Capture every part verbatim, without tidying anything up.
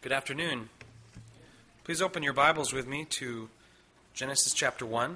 Good afternoon. Please open your Bibles with me to Genesis chapter one.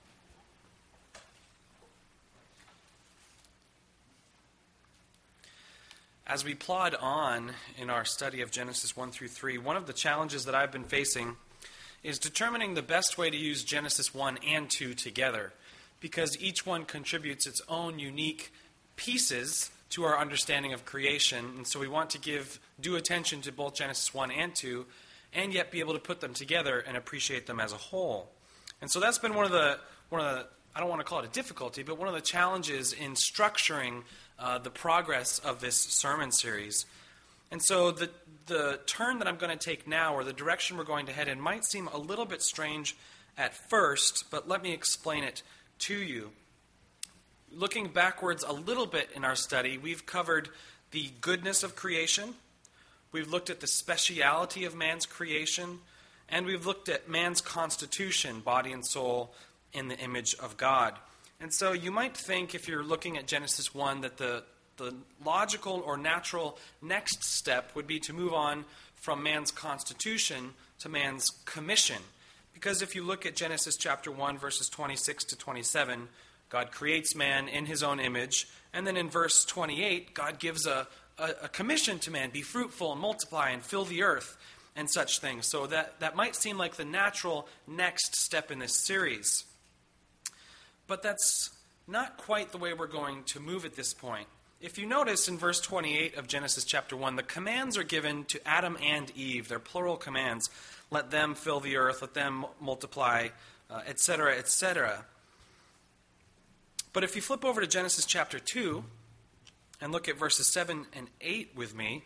As we plod on in our study of Genesis one through three, one of the challenges that I've been facing is determining the best way to use Genesis one and two together, because each one contributes its own unique pieces to our understanding of creation, and so we want to give due attention to both Genesis one and two, and yet be able to put them together and appreciate them as a whole. And so that's been one of the, one of the I don't want to call it a difficulty, but one of the challenges in structuring uh, the progress of this sermon series. And so the, the turn that I'm going to take now, or the direction we're going to head in, might seem a little bit strange at first, but let me explain it to you. Looking backwards a little bit in our study, we've covered the goodness of creation, we've looked at the speciality of man's creation, and we've looked at man's constitution, body and soul, in the image of God. And so you might think, if you're looking at Genesis one, that the, the logical or natural next step would be to move on from man's constitution to man's commission. Because if you look at Genesis chapter one, verses twenty-six to twenty-seven, God creates man in his own image. And then in verse twenty-eight, God gives a, a, a commission to man, be fruitful and multiply and fill the earth and such things. So that, that might seem like the natural next step in this series. But that's not quite the way we're going to move at this point. If you notice in verse twenty-eight of Genesis chapter one, the commands are given to Adam and Eve. They're plural commands. Let them fill the earth, let them multiply, uh, et cetera, et cetera. But if you flip over to Genesis chapter two and look at verses seven and eight with me,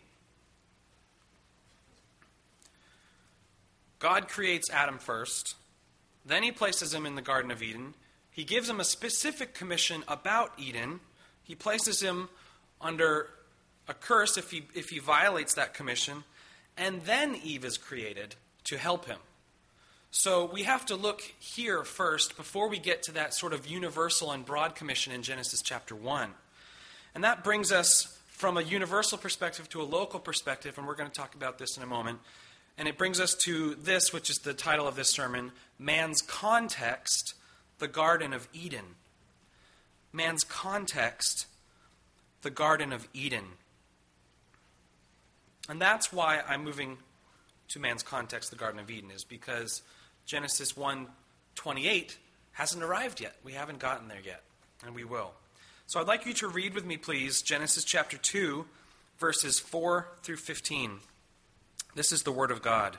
God creates Adam first. Then he places him in the Garden of Eden. He gives him a specific commission about Eden. He places him under a curse if he, if he violates that commission. And then Eve is created to help him. So we have to look here first before we get to that sort of universal and broad commission in Genesis chapter one. And that brings us from a universal perspective to a local perspective, and we're going to talk about this in a moment. And it brings us to this, which is the title of this sermon, Man's Context, the Garden of Eden. Man's context, the Garden of Eden. And that's why I'm moving to man's context, the Garden of Eden, is because Genesis one twenty-eight hasn't arrived yet. We haven't gotten there yet, and we will. So I'd like you to read with me, please, Genesis chapter two, verses four through fifteen. This is the Word of God.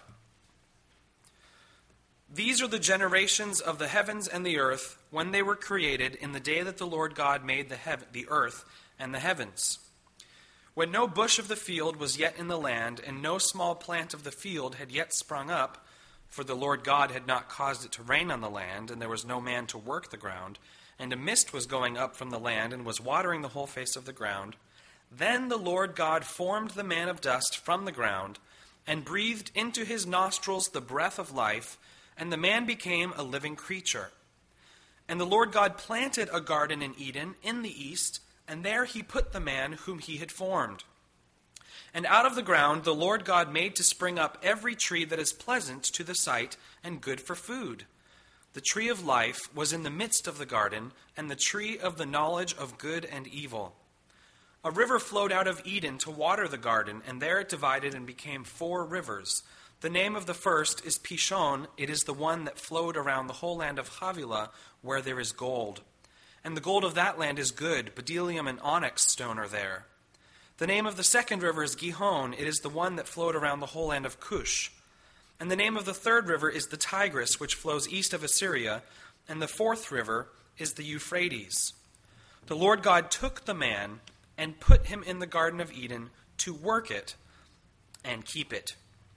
These are the generations of the heavens and the earth when they were created in the day that the Lord God made the, heav- the earth and the heavens. When no bush of the field was yet in the land, and no small plant of the field had yet sprung up, for the Lord God had not caused it to rain on the land, and there was no man to work the ground, and a mist was going up from the land and was watering the whole face of the ground, then the Lord God formed the man of dust from the ground, and breathed into his nostrils the breath of life, and the man became a living creature. And the Lord God planted a garden in Eden in the east, and there he put the man whom he had formed. And out of the ground the Lord God made to spring up every tree that is pleasant to the sight and good for food. The tree of life was in the midst of the garden, and the tree of the knowledge of good and evil. A river flowed out of Eden to water the garden, and there it divided and became four rivers. The name of the first is Pishon. It is the one that flowed around the whole land of Havilah, where there is gold. And the gold of that land is good. Bdellium and onyx stone are there. The name of the second river is Gihon. It is the one that flowed around the whole land of Cush. And the name of the third river is the Tigris, which flows east of Assyria. And the fourth river is the Euphrates. The Lord God took the man and put him in the Garden of Eden to work it and keep it.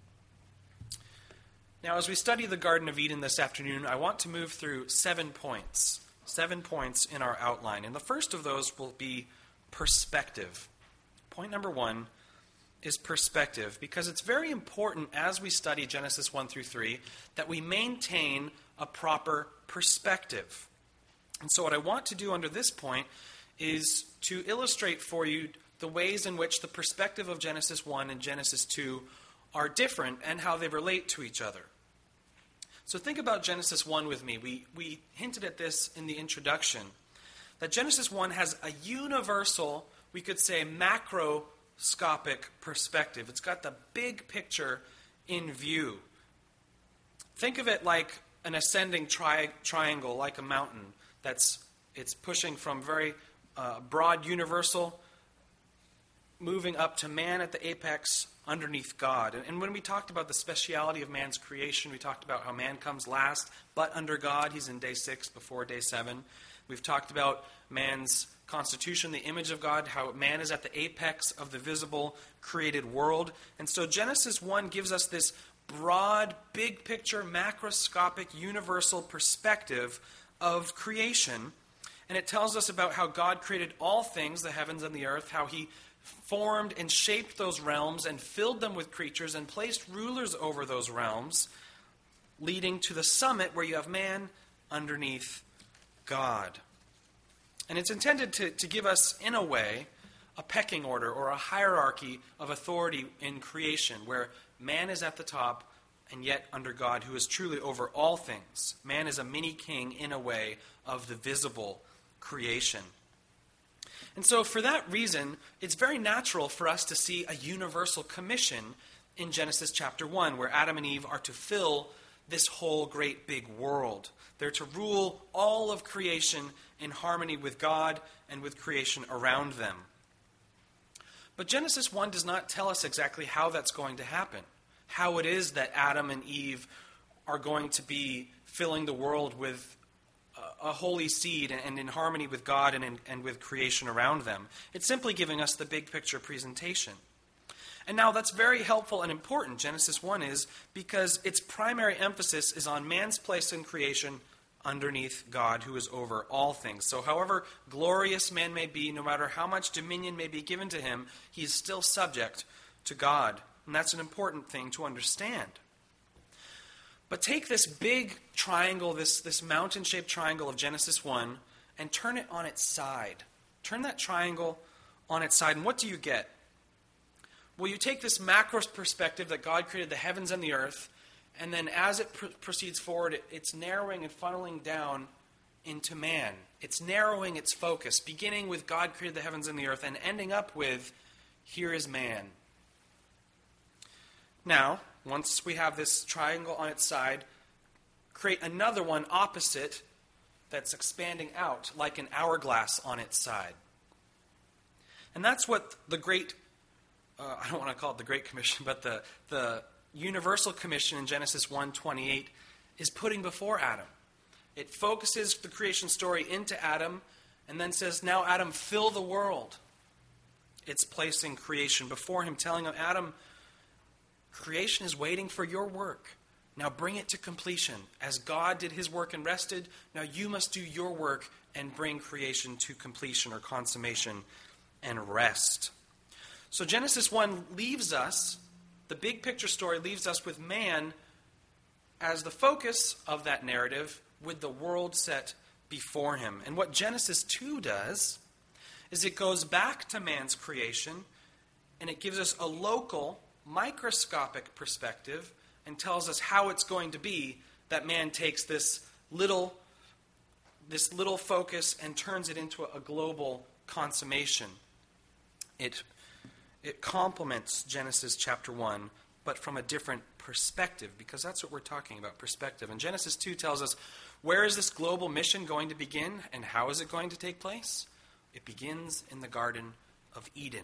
Now, as we study the Garden of Eden this afternoon, I want to move through seven points. Seven points in our outline. And the first of those will be perspective. Point number one is perspective, because it's very important as we study Genesis one through three that we maintain a proper perspective. And so what I want to do under this point is to illustrate for you the ways in which the perspective of Genesis one and Genesis two are different and how they relate to each other. So think about Genesis one with me. We, we hinted at this in the introduction, that Genesis one has a universal, we could say macroscopic perspective. It's got the big picture in view. Think of it like an ascending tri- triangle, like a mountain that's it's pushing from very uh, broad universal, moving up to man at the apex underneath God. And, and when we talked about the speciality of man's creation, we talked about how man comes last, but under God. He's in day six before day seven. We've talked about man's constitution, the image of God, how man is at the apex of the visible created world. And so Genesis one gives us this broad, big picture, macroscopic, universal perspective of creation. And it tells us about how God created all things, the heavens and the earth, how he formed and shaped those realms and filled them with creatures and placed rulers over those realms, leading to the summit where you have man underneath God. And it's intended to, to give us, in a way, a pecking order or a hierarchy of authority in creation, where man is at the top and yet under God, who is truly over all things. Man is a mini king, in a way, of the visible creation. And so for that reason, it's very natural for us to see a universal commission in Genesis chapter one, where Adam and Eve are to fill this whole great big world. They're to rule all of creation in harmony with God and with creation around them. But Genesis one does not tell us exactly how that's going to happen, how it is that Adam and Eve are going to be filling the world with a holy seed and in harmony with God and, in, and with creation around them. It's simply giving us the big picture presentation. And now that's very helpful and important, Genesis one is, because its primary emphasis is on man's place in creation underneath God, who is over all things. So however glorious man may be, no matter how much dominion may be given to him, he is still subject to God. And that's an important thing to understand. But take this big triangle, this, this mountain-shaped triangle of Genesis one, and turn it on its side. Turn that triangle on its side, and what do you get? Well, you take this macro perspective that God created the heavens and the earth, and then as it pr- proceeds forward, it, it's narrowing and funneling down into man. It's narrowing its focus, beginning with God created the heavens and the earth, and ending up with, here is man. Now, once we have this triangle on its side, create another one opposite that's expanding out like an hourglass on its side. And that's what the great, uh, I don't want to call it the Great Commission, but the, the Universal Commission in Genesis one twenty-eight is putting before Adam. It focuses the creation story into Adam and then says, now Adam, fill the world. It's placing creation before him, telling him, Adam, creation is waiting for your work. Now bring it to completion. As God did his work and rested, now you must do your work and bring creation to completion or consummation and rest. So Genesis one leaves us, the big picture story leaves us with man as the focus of that narrative, with the world set before him. And what Genesis two does is it goes back to man's creation and it gives us a local, microscopic perspective and tells us how it's going to be that man takes this little this little focus and turns it into a global consummation. It it complements Genesis chapter one, but from a different perspective, because that's what we're talking about, perspective. And Genesis two tells us, where is this global mission going to begin and how is it going to take place? It begins in the Garden of Eden.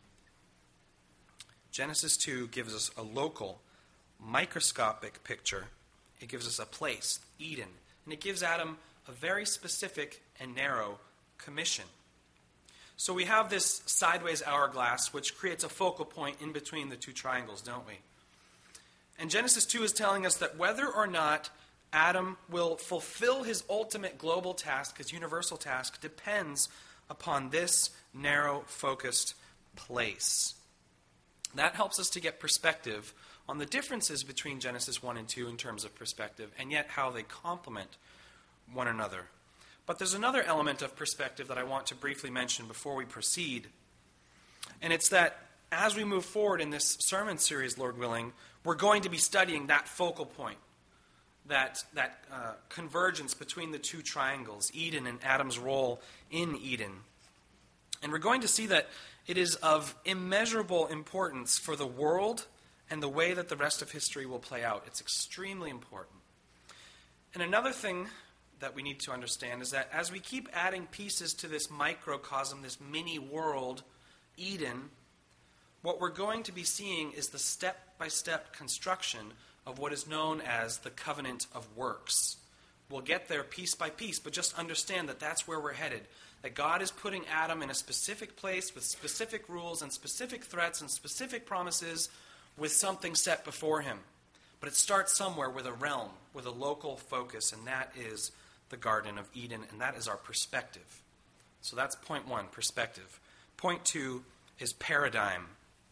Genesis two gives us a local, microscopic picture. It gives us a place, Eden. And it gives Adam a very specific and narrow commission. So we have this sideways hourglass, which creates a focal point in between the two triangles, don't we? And Genesis two is telling us that whether or not Adam will fulfill his ultimate global task, his universal task, depends upon this narrow, focused place. That helps us to get perspective on the differences between Genesis one and two in terms of perspective, and yet how they complement one another. But there's another element of perspective that I want to briefly mention before we proceed, and it's that as we move forward in this sermon series, Lord willing, we're going to be studying that focal point, that, that uh, convergence between the two triangles, Eden and Adam's role in Eden. And we're going to see that it is of immeasurable importance for the world and the way that the rest of history will play out. It's extremely important. And another thing that we need to understand is that as we keep adding pieces to this microcosm, this mini world, Eden, what we're going to be seeing is the step-by-step construction of what is known as the covenant of works. We'll get there piece by piece, but just understand that that's where we're headed. That God is putting Adam in a specific place with specific rules and specific threats and specific promises with something set before him. But it starts somewhere with a realm, with a local focus, and that is the Garden of Eden, and that is our perspective. So that's point one, perspective. Point two is paradigm.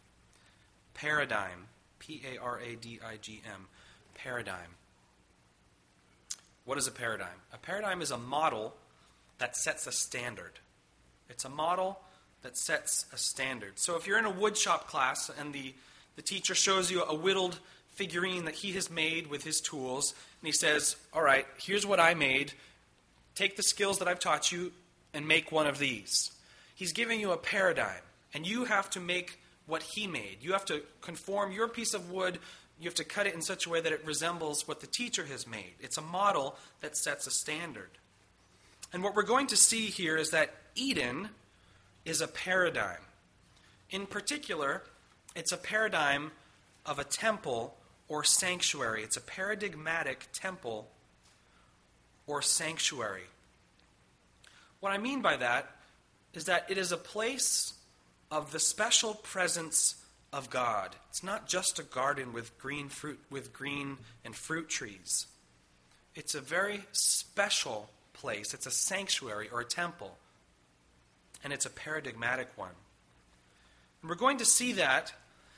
Paradigm. P A R A D I G M. Paradigm. What is a paradigm? A paradigm is a model that sets a standard. It's a model that sets a standard. So if you're in a woodshop class and the, the teacher shows you a whittled figurine that he has made with his tools, and he says, all right, here's what I made. Take the skills that I've taught you and make one of these. He's giving you a paradigm, and you have to make what he made. You have to conform your piece of wood. You have to cut it in such a way that it resembles what the teacher has made. It's a model that sets a standard. And what we're going to see here is that Eden is a paradigm. In particular, it's a paradigm of a temple or sanctuary. It's a paradigmatic temple or sanctuary. What I mean by that is that it is a place of the special presence of God. It's not just a garden with green fruit, with green and fruit trees. It's a very special place. It's a sanctuary or a temple. And it's a paradigmatic one. And we're going to see that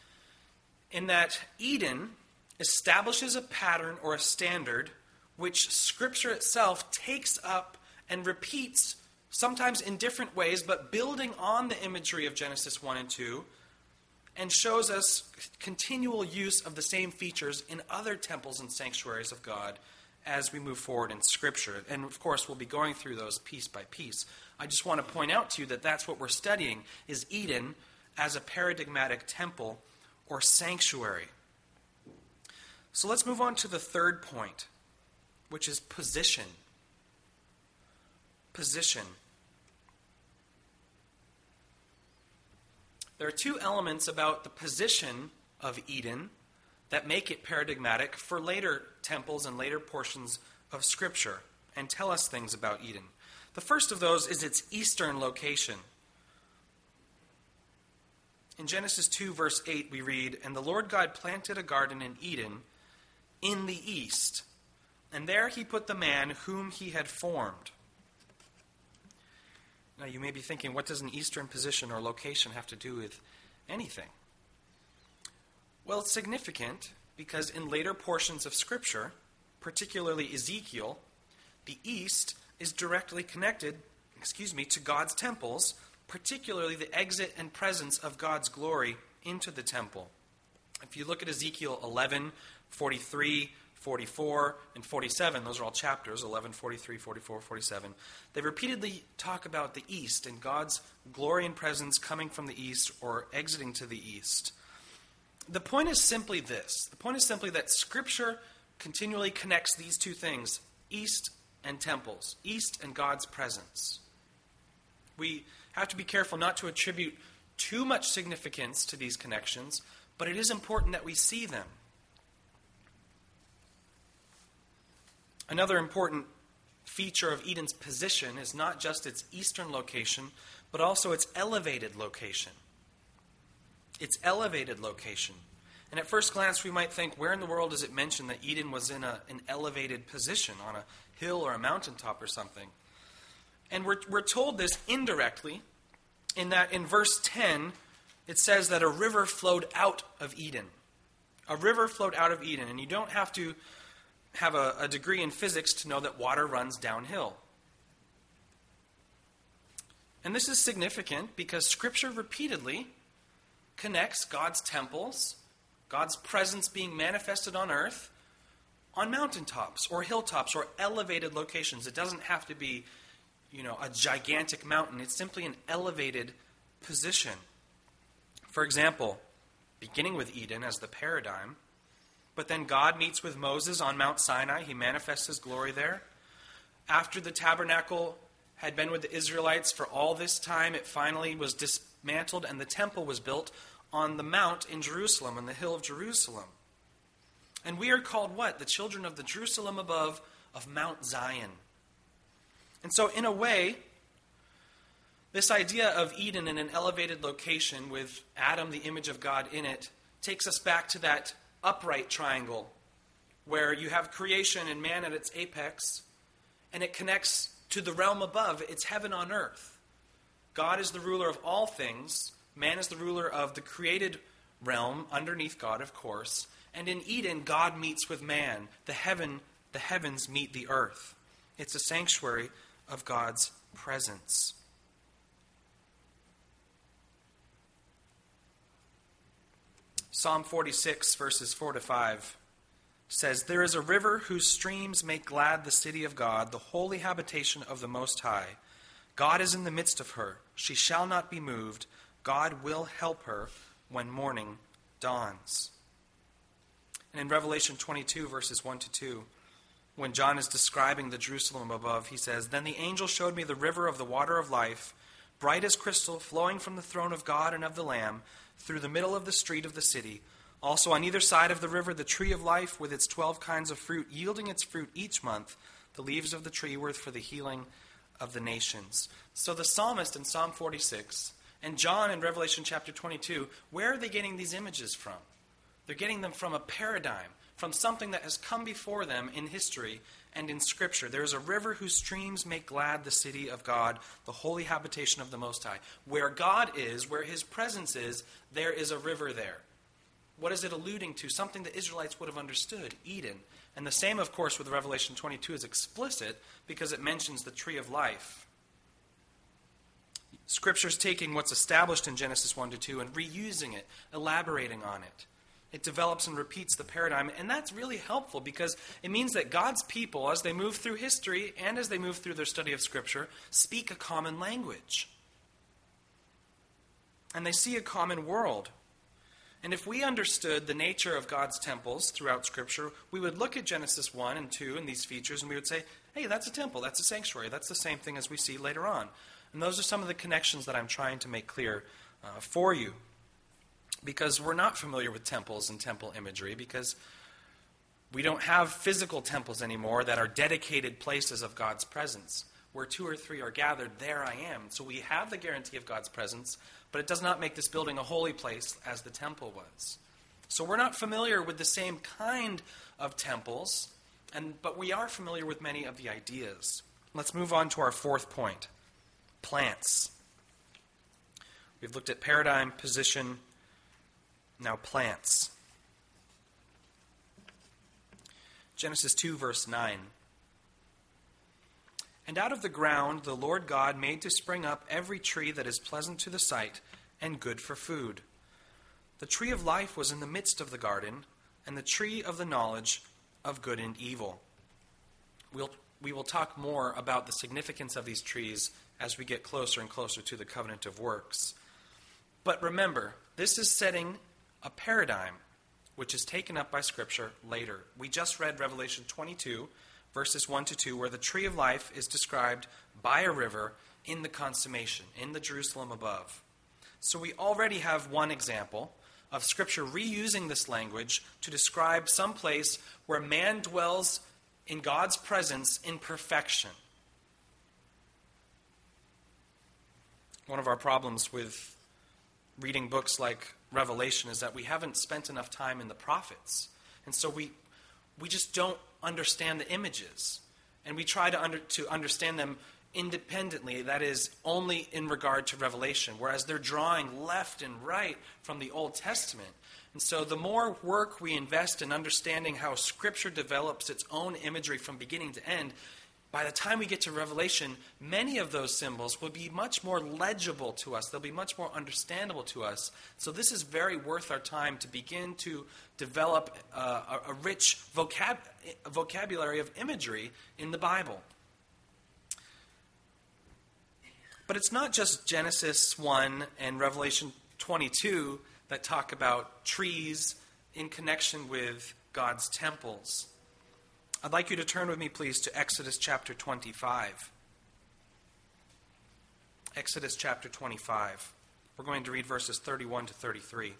in that Eden establishes a pattern or a standard which Scripture itself takes up and repeats, sometimes in different ways, but building on the imagery of Genesis one and two, and shows us continual use of the same features in other temples and sanctuaries of God as we move forward in Scripture. And of course, we'll be going through those piece by piece. I just want to point out to you that that's what we're studying, is Eden as a paradigmatic temple or sanctuary. So let's move on to the third point, which is position. Position. There are two elements about the position of Eden that make it paradigmatic for later temples and later portions of Scripture and tell us things about Eden. The first of those is its eastern location. In Genesis two, verse eight, we read, "And the Lord God planted a garden in Eden in the east, and there he put the man whom he had formed." Now you may be thinking, what does an eastern position or location have to do with anything? Well, it's significant because in later portions of Scripture, particularly Ezekiel, the east is directly connected, excuse me, to God's temples, particularly the exit and presence of God's glory into the temple. If you look at Ezekiel eleven, forty-three, forty-four, and forty-seven, those are all chapters, eleven, forty-three, forty-four, forty-seven, they repeatedly talk about the east and God's glory and presence coming from the east or exiting to the east. The point is simply this. The point is simply that Scripture continually connects these two things, east and temples, east and God's presence. We have to be careful not to attribute too much significance to these connections, but it is important that we see them. Another important feature of Eden's position is not just its eastern location, but also its elevated location. Its elevated location. And at first glance, we might think, where in the world does it mention that Eden was in a, an elevated position, on a hill or a mountaintop or something? And we're, we're told this indirectly, in that in verse ten, it says that a river flowed out of Eden. A river flowed out of Eden, and you don't have to have a, a degree in physics to know that water runs downhill. And this is significant because Scripture repeatedly connects God's temples, God's presence being manifested on earth, on mountaintops or hilltops or elevated locations. It doesn't have to be, you know, a gigantic mountain. It's simply an elevated position. For example, beginning with Eden as the paradigm, but then God meets with Moses on Mount Sinai. He manifests his glory there. After the tabernacle had been with the Israelites for all this time, it finally was dismantled and the temple was built on the mount in Jerusalem, on the hill of Jerusalem. And we are called what? The children of the Jerusalem above, of Mount Zion. And so in a way, this idea of Eden in an elevated location with Adam, the image of God, in it, takes us back to that upright triangle where you have creation and man at its apex, and it connects to the realm above. It's heaven on earth. God is the ruler of all things. Man is the ruler of the created realm, underneath God, of course. And in Eden, God meets with man. The heaven, the heavens meet the earth. It's a sanctuary of God's presence. Psalm forty-six, verses four to five says, "There is a river whose streams make glad the city of God, the holy habitation of the Most High. God is in the midst of her. She shall not be moved. God will help her when morning dawns." And in Revelation twenty-two, verses one to two, when John is describing the Jerusalem above, he says, "Then the angel showed me the river of the water of life, bright as crystal, flowing from the throne of God and of the Lamb, through the middle of the street of the city. Also on either side of the river, the tree of life with its twelve kinds of fruit, yielding its fruit each month. The leaves of the tree were for the healing of the nations." So the psalmist in Psalm forty-six and John in Revelation chapter twenty-two, where are they getting these images from? They're getting them from a paradigm, from something that has come before them in history and in Scripture. There is a river whose streams make glad the city of God, the holy habitation of the Most High. Where God is, where His presence is, there is a river there. What is it alluding to? Something the Israelites would have understood, Eden. And the same, of course, with Revelation twenty-two is explicit because it mentions the tree of life. Scripture's taking what's established in Genesis one to two and reusing it, elaborating on it. It develops and repeats the paradigm, and that's really helpful because it means that God's people, as they move through history and as they move through their study of Scripture, speak a common language. And they see a common world. And if we understood the nature of God's temples throughout Scripture, we would look at Genesis one and two and these features, and we would say, hey, that's a temple, that's a sanctuary, that's the same thing as we see later on. And those are some of the connections that I'm trying to make clear uh, for you. Because we're not familiar with temples and temple imagery, because we don't have physical temples anymore that are dedicated places of God's presence. Where two or three are gathered, there I am. So we have the guarantee of God's presence, but it does not make this building a holy place as the temple was. So we're not familiar with the same kind of temples, and but we are familiar with many of the ideas. Let's move on to our fourth point, plants. We've looked at paradigm, position. Now plants. Genesis two, verse nine. "And out of the ground the Lord God made to spring up every tree that is pleasant to the sight and good for food. The tree of life was in the midst of the garden, and the tree of the knowledge of good and evil." We'll, we will talk more about the significance of these trees as we get closer and closer to the covenant of works. But remember, this is setting a paradigm which is taken up by Scripture later. We just read Revelation twenty-two, verses one to two, where the tree of life is described by a river in the consummation, in the Jerusalem above. So we already have one example of Scripture reusing this language to describe some place where man dwells in God's presence in perfection. One of our problems with reading books like Revelation is that we haven't spent enough time in the prophets. And so we we just don't understand the images. And we try to under, to understand them independently, that is, only in regard to Revelation, whereas they're drawing left and right from the Old Testament. And so the more work we invest in understanding how Scripture develops its own imagery from beginning to end, by the time we get to Revelation, many of those symbols will be much more legible to us. They'll be much more understandable to us. So this is very worth our time to begin to develop uh, a, a rich vocab- a vocabulary of imagery in the Bible. But it's not just Genesis one and Revelation twenty-two that talk about trees in connection with God's temples. I'd like you to turn with me, please, to Exodus chapter twenty-five. Exodus chapter twenty-five. We're going to read verses thirty-one to thirty-three.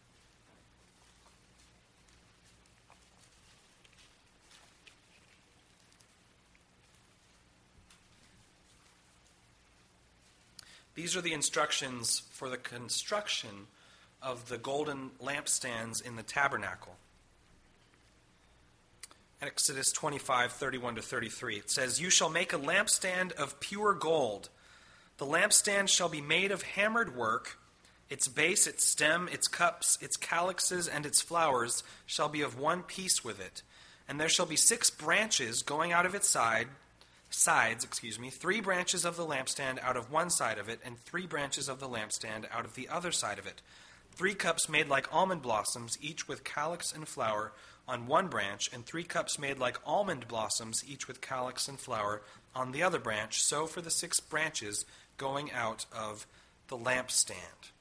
These are the instructions for the construction of the golden lampstands in the tabernacle. Exodus twenty-five, thirty-one to thirty-three. It says, "You shall make a lampstand of pure gold. The lampstand shall be made of hammered work. Its base, its stem, its cups, its calyxes, and its flowers shall be of one piece with it. And there shall be six branches going out of its side, sides, excuse me, three branches of the lampstand out of one side of it, and three branches of the lampstand out of the other side of it. Three cups made like almond blossoms, each with calyx and flower, on one branch, and three cups made like almond blossoms, each with calyx and flower, on the other branch, so for the six branches going out of the lampstand."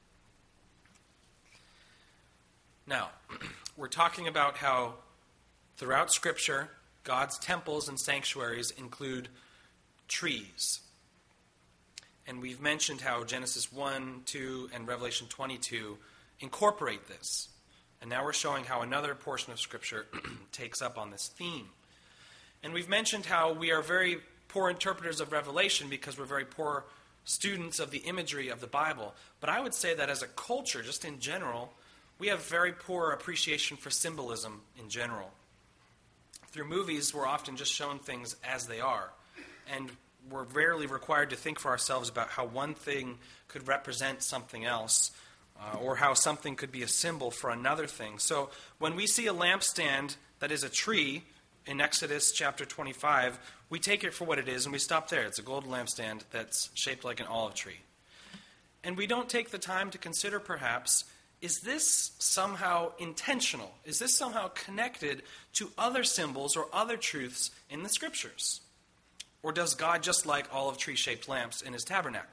Now, we're talking about how throughout Scripture, God's temples and sanctuaries include trees. And we've mentioned how Genesis one, two, and Revelation twenty-two incorporate this. And now we're showing how another portion of Scripture takes up on this theme. And we've mentioned how we are very poor interpreters of Revelation because we're very poor students of the imagery of the Bible. But I would say that as a culture, just in general, we have very poor appreciation for symbolism in general. Through movies, we're often just shown things as they are. And we're rarely required to think for ourselves about how one thing could represent something else, Uh, or how something could be a symbol for another thing. So when we see a lampstand that is a tree in Exodus chapter twenty-five, we take it for what it is and we stop there. It's a gold lampstand that's shaped like an olive tree. And we don't take the time to consider, perhaps, is this somehow intentional? Is this somehow connected to other symbols or other truths in the Scriptures? Or does God just like olive tree-shaped lamps in his tabernacle?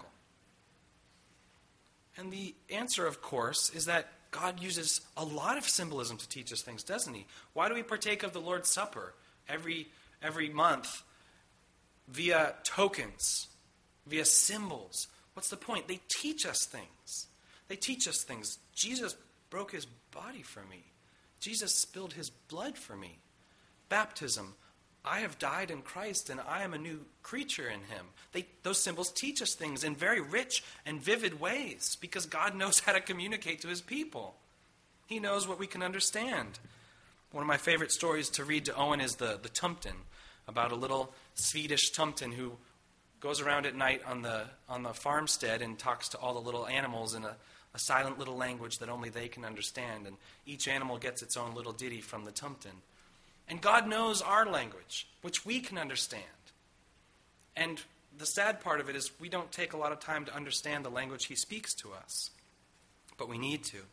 And the answer, of course, is that God uses a lot of symbolism to teach us things, doesn't he? Why do we partake of the Lord's Supper every, every month via tokens, via symbols? What's the point? They teach us things. They teach us things. Jesus broke his body for me. Jesus spilled his blood for me. Baptism. I have died in Christ and I am a new creature in him. They, those symbols teach us things in very rich and vivid ways because God knows how to communicate to his people. He knows what we can understand. One of my favorite stories to read to Owen is the, the Tumton, about a little Swedish Tumton who goes around at night on the on the farmstead and talks to all the little animals in a, a silent little language that only they can understand. And each animal gets its own little ditty from the Tumton. And God knows our language, which we can understand. And the sad part of it is we don't take a lot of time to understand the language he speaks to us. But we need to.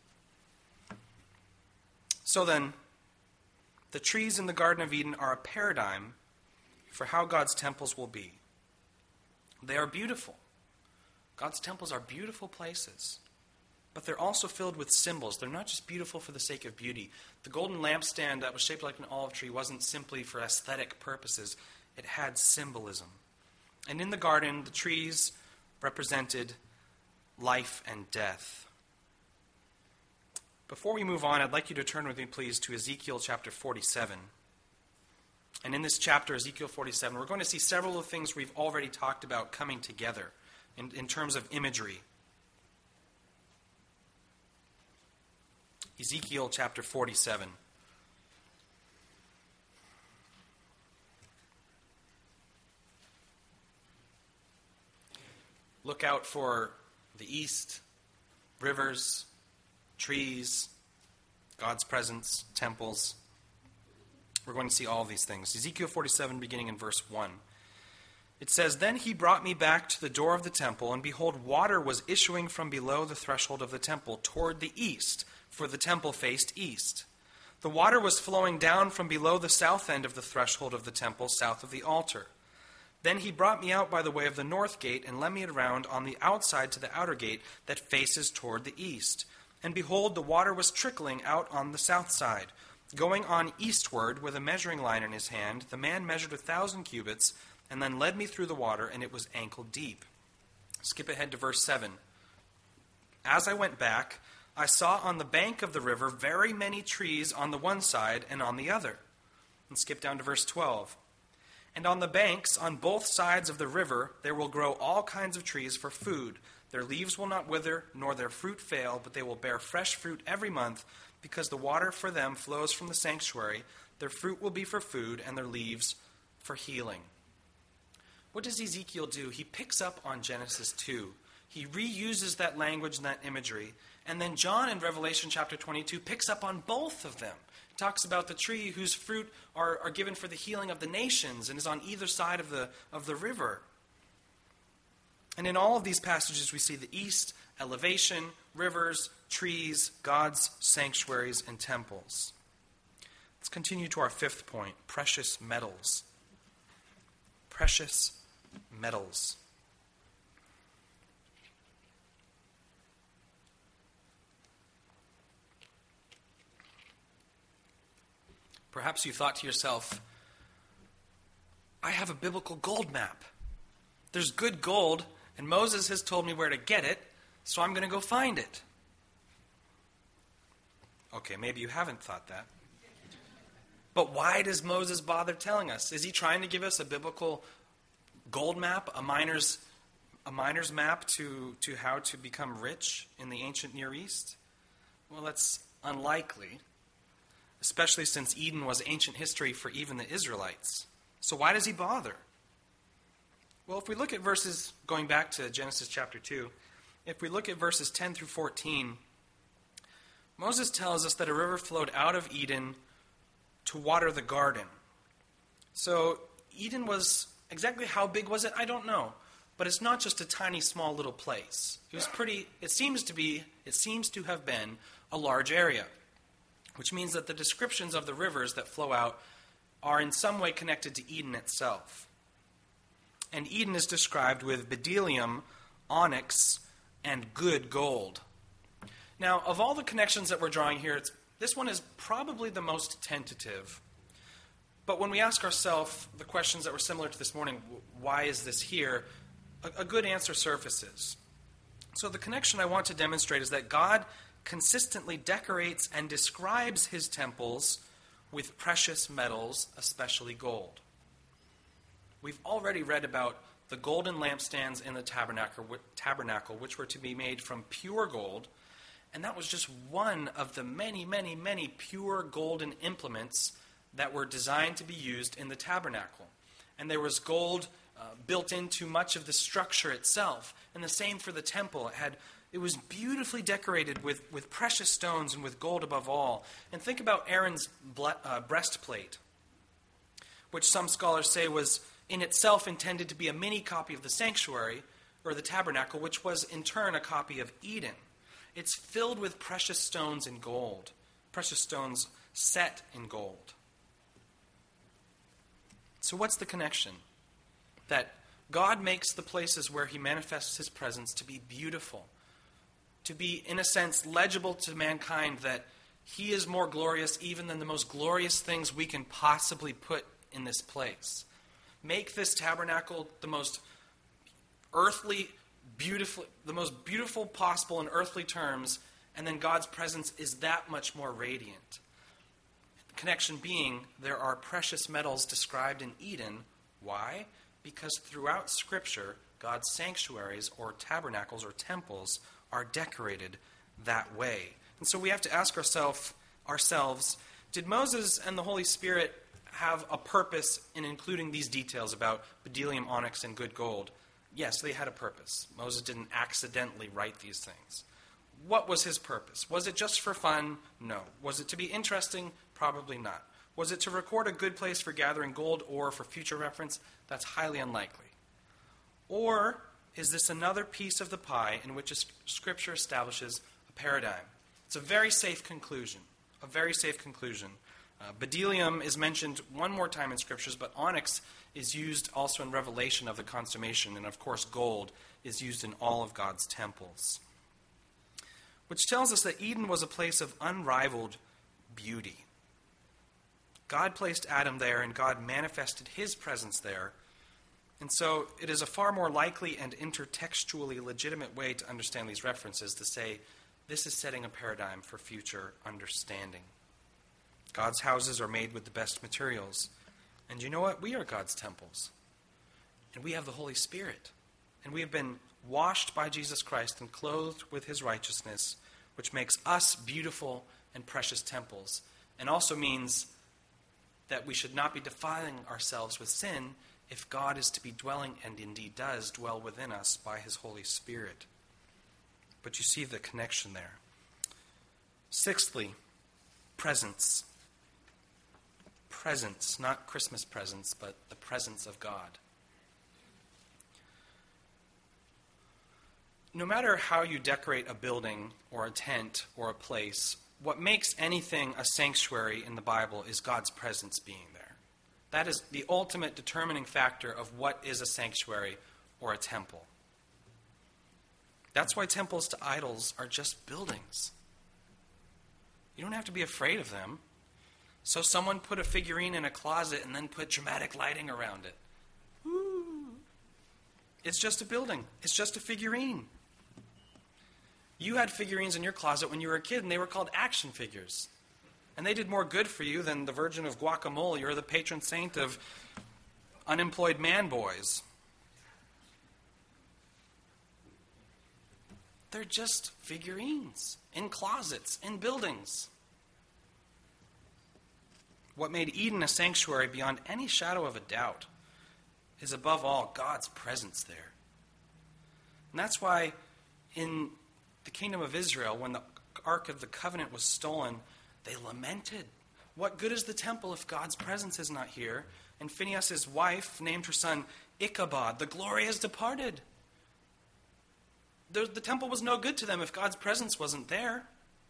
So then, the trees in the Garden of Eden are a paradigm for how God's temples will be. They are beautiful. God's temples are beautiful places. But they're also filled with symbols. They're not just beautiful for the sake of beauty. The golden lampstand that was shaped like an olive tree wasn't simply for aesthetic purposes. It had symbolism. And in the garden, the trees represented life and death. Before we move on, I'd like you to turn with me, please, to Ezekiel chapter forty-seven. And in this chapter, Ezekiel forty-seven, we're going to see several of the things we've already talked about coming together in, in terms of imagery. Ezekiel chapter forty-seven. Look out for the east, rivers, trees, God's presence, temples. We're going to see all of these things. Ezekiel forty-seven, beginning in verse one. It says, "Then he brought me back to the door of the temple, and behold, water was issuing from below the threshold of the temple toward the east, for the temple faced east. The water was flowing down from below the south end of the threshold of the temple, south of the altar. Then he brought me out by the way of the north gate, and led me around on the outside to the outer gate that faces toward the east. And behold, the water was trickling out on the south side. Going on eastward with a measuring line in his hand, the man measured a thousand cubits, and then led me through the water, and it was ankle deep." Skip ahead to verse seven. "As I went back, I saw on the bank of the river very many trees on the one side and on the other." And skip down to verse twelve. "And on the banks on both sides of the river there will grow all kinds of trees for food. Their leaves will not wither, nor their fruit fail, but they will bear fresh fruit every month, because the water for them flows from the sanctuary. Their fruit will be for food, and their leaves for healing." What does Ezekiel do? He picks up on Genesis two. He reuses that language and that imagery. And then John in Revelation chapter twenty-two picks up on both of them. He talks about the tree whose fruit are, are given for the healing of the nations and is on either side of the, of the river. And in all of these passages we see the east, elevation, rivers, trees, God's sanctuaries, and temples. Let's continue to our fifth point, precious metals. Precious metals. Perhaps you thought to yourself, I have a biblical gold map. There's good gold, and Moses has told me where to get it, so I'm going to go find it. Okay, maybe you haven't thought that. But why does Moses bother telling us? Is he trying to give us a biblical gold map, a miner's a miner's map to, to how to become rich in the ancient Near East? Well, that's unlikely, especially since Eden was ancient history for even the Israelites. So why does he bother? Well, if we look at verses, going back to Genesis chapter two, if we look at verses ten through fourteen, Moses tells us that a river flowed out of Eden to water the garden. So Eden was, exactly how big was it? I don't know. But it's not just a tiny, small little place. It was pretty, it seems to be, it seems to have been a large area, which means that the descriptions of the rivers that flow out are in some way connected to Eden itself. And Eden is described with bdellium, onyx, and good gold. Now, of all the connections that we're drawing here, it's, this one is probably the most tentative. But when we ask ourselves the questions that were similar to this morning, why is this here, a, a good answer surfaces. So the connection I want to demonstrate is that God consistently decorates and describes his temples with precious metals, especially gold. We've already read about the golden lampstands in the tabernacle, tabernacle, which were to be made from pure gold, and that was just one of the many, many, many pure golden implements that were designed to be used in the tabernacle. And there was gold uh, built into much of the structure itself. And the same for the temple. It had it was beautifully decorated with, with precious stones and with gold above all. And think about Aaron's ble- uh, breastplate, which some scholars say was in itself intended to be a mini copy of the sanctuary, or the tabernacle, which was in turn a copy of Eden. It's filled with precious stones and gold, precious stones set in gold. So what's the connection? That God makes the places where he manifests his presence to be beautiful, to be, in a sense, legible to mankind, that he is more glorious even than the most glorious things we can possibly put in this place. Make this tabernacle the most earthly, beautiful, the most beautiful possible in earthly terms, and then God's presence is that much more radiant. The connection being, there are precious metals described in Eden. Why? Because throughout Scripture, God's sanctuaries or tabernacles or temples are decorated that way. And so we have to ask ourselves, ourselves, did Moses and the Holy Spirit have a purpose in including these details about bdellium, onyx, and good gold? Yes, they had a purpose. Moses didn't accidentally write these things. What was his purpose? Was it just for fun? No. Was it to be interesting? Probably not. Was it to record a good place for gathering gold or for future reference? That's highly unlikely. Or is this another piece of the pie in which a Scripture establishes a paradigm? It's a very safe conclusion, a very safe conclusion. Uh, bdellium is mentioned one more time in Scriptures, but onyx is used also in Revelation of the consummation, and of course gold is used in all of God's temples. Which tells us that Eden was a place of unrivaled beauty. God placed Adam there, and God manifested his presence there. And so it is a far more likely and intertextually legitimate way to understand these references to say this is setting a paradigm for future understanding. God's houses are made with the best materials. And you know what? We are God's temples. And we have the Holy Spirit. And we have been washed by Jesus Christ and clothed with his righteousness, which makes us beautiful and precious temples. And also means that we should not be defiling ourselves with sin if God is to be dwelling, and indeed does, dwell within us by his Holy Spirit. But you see the connection there. Sixthly, presence. Presence, not Christmas presents, but the presence of God. No matter how you decorate a building or a tent or a place, what makes anything a sanctuary in the Bible is God's presence being there. That is the ultimate determining factor of what is a sanctuary or a temple. That's why temples to idols are just buildings. You don't have to be afraid of them. So someone put a figurine in a closet and then put dramatic lighting around it. Woo. It's just a building. It's just a figurine. You had figurines in your closet when you were a kid, and they were called action figures. And they did more good for you than the Virgin of Guacamole or the patron saint of unemployed man boys. They're just figurines in closets, in buildings. What made Eden a sanctuary beyond any shadow of a doubt is above all God's presence there. And that's why in the kingdom of Israel, when the Ark of the Covenant was stolen, they lamented. What good is the temple if God's presence is not here? And Phinehas' wife named her son Ichabod. The glory has departed. The, the temple was no good to them if God's presence wasn't there.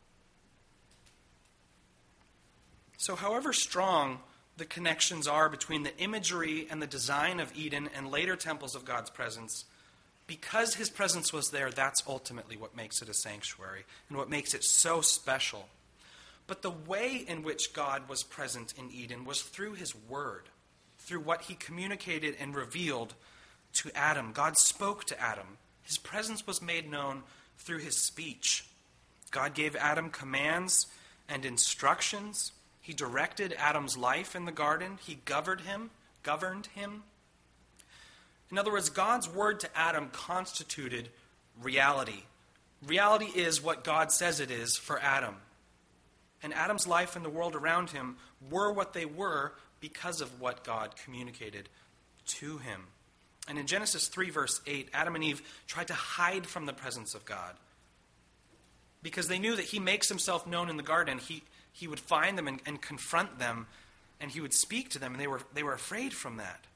So however strong the connections are between the imagery and the design of Eden and later temples of God's presence, because his presence was there, that's ultimately what makes it a sanctuary and what makes it so special. But the way in which God was present in Eden was through his word, through what he communicated and revealed to Adam. God spoke to Adam. His presence was made known through his speech. God gave Adam commands and instructions. He directed Adam's life in the garden. He governed him, governed him. In other words, God's word to Adam constituted reality. Reality is what God says it is for Adam. And Adam's life and the world around him were what they were because of what God communicated to him. And in Genesis three, verse eight, Adam and Eve tried to hide from the presence of God because they knew that he makes himself known in the garden. He He would find them and, and confront them, and he would speak to them, and they were they were afraid from that.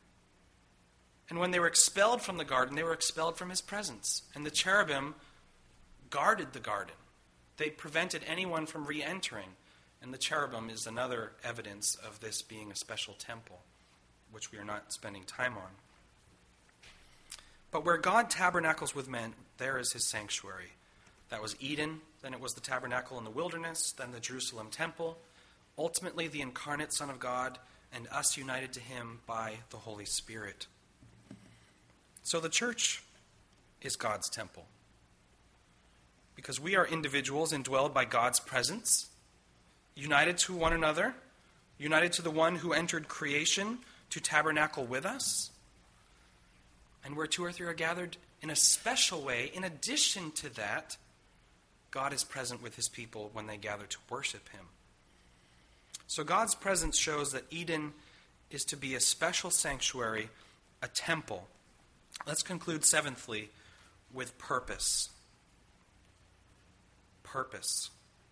And when they were expelled from the garden, they were expelled from his presence. And the cherubim guarded the garden. They prevented anyone from re-entering. And the cherubim is another evidence of this being a special temple, which we are not spending time on. But where God tabernacles with men, there is his sanctuary. That was Eden, then it was the tabernacle in the wilderness, then the Jerusalem temple, ultimately the incarnate Son of God, and us united to him by the Holy Spirit. So the church is God's temple. Because we are individuals indwelled by God's presence, united to one another, united to the one who entered creation to tabernacle with us. And where two or three are gathered in a special way, in addition to that, God is present with his people when they gather to worship him. So God's presence shows that Eden is to be a special sanctuary, a temple. Let's conclude seventhly with purpose. Purpose.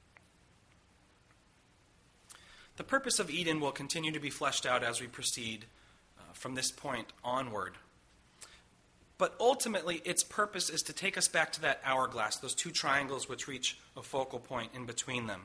The purpose of Eden will continue to be fleshed out as we proceed uh, from this point onward. But ultimately, its purpose is to take us back to that hourglass, those two triangles which reach a focal point in between them.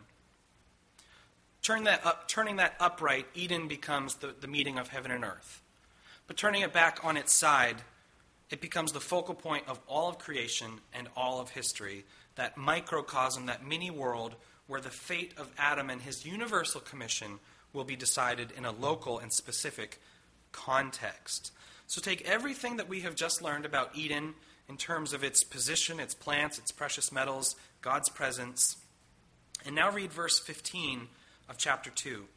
Turn that up, turning that upright, Eden becomes the, the meeting of heaven and earth. But turning it back on its side, it becomes the focal point of all of creation and all of history, that microcosm, that mini world where the fate of Adam and his universal commission will be decided in a local and specific context. So take everything that we have just learned about Eden in terms of its position, its plants, its precious metals, God's presence, and now read verse fifteen of chapter two.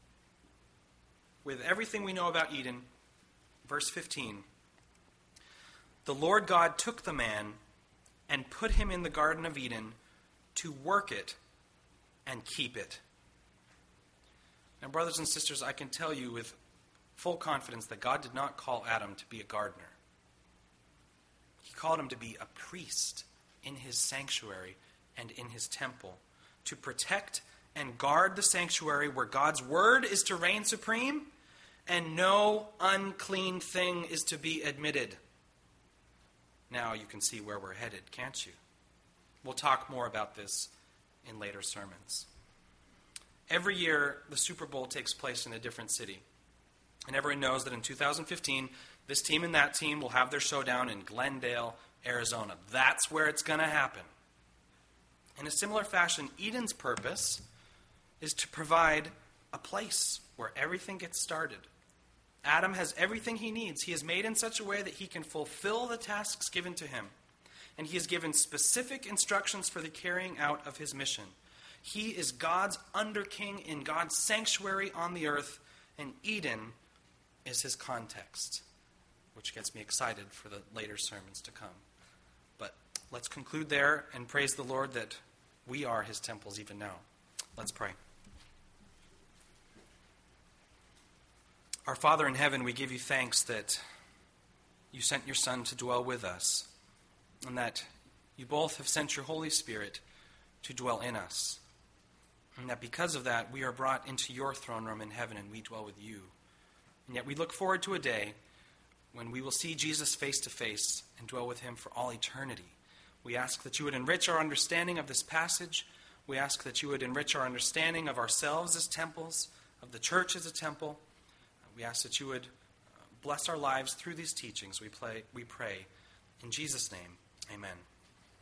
With everything we know about Eden, verse fifteen, the Lord God took the man and put him in the Garden of Eden to work it and keep it. Now, brothers and sisters, I can tell you with full confidence that God did not call Adam to be a gardener. He called him to be a priest in his sanctuary and in his temple, to protect and guard the sanctuary where God's word is to reign supreme and no unclean thing is to be admitted. Now you can see where we're headed, can't you? We'll talk more about this in later sermons. Every year, the Super Bowl takes place in a different city. And everyone knows that in two thousand fifteen, this team and that team will have their showdown in Glendale, Arizona. That's where it's going to happen. In a similar fashion, Eden's purpose is to provide a place where everything gets started. Adam has everything he needs. He is made in such a way that he can fulfill the tasks given to him. And he is given specific instructions for the carrying out of his mission. He is God's underking in God's sanctuary on the earth, and Eden is his context, which gets me excited for the later sermons to come. But let's conclude there and praise the Lord that we are his temples even now. Let's pray. Our Father in heaven, we give you thanks that you sent your Son to dwell with us, and that you both have sent your Holy Spirit to dwell in us. And that because of that, we are brought into your throne room in heaven and we dwell with you. And yet we look forward to a day when we will see Jesus face to face and dwell with him for all eternity. We ask that you would enrich our understanding of this passage. We ask that you would enrich our understanding of ourselves as temples, of the church as a temple. We ask that you would bless our lives through these teachings. We, play, we pray in Jesus' name. Amen.